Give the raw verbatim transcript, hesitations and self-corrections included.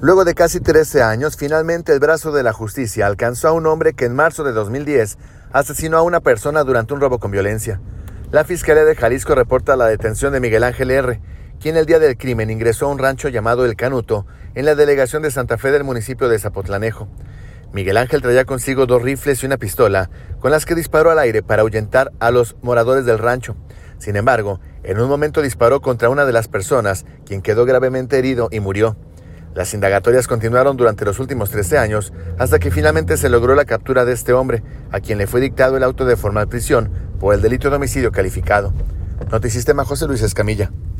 Luego de casi trece años, finalmente el brazo de la justicia alcanzó a un hombre que en marzo de dos mil diez asesinó a una persona durante un robo con violencia. La Fiscalía de Jalisco reporta la detención de Miguel Ángel R., quien el día del crimen ingresó a un rancho llamado El Canuto, en la delegación de Santa Fe del municipio de Zapotlanejo. Miguel Ángel traía consigo dos rifles y una pistola, con las que disparó al aire para ahuyentar a los moradores del rancho. Sin embargo, en un momento disparó contra una de las personas, quien quedó gravemente herido y murió. Las indagatorias continuaron durante los últimos trece años, hasta que finalmente se logró la captura de este hombre, a quien le fue dictado el auto de formal prisión por el delito de homicidio calificado. Notisistema José Luis Escamilla.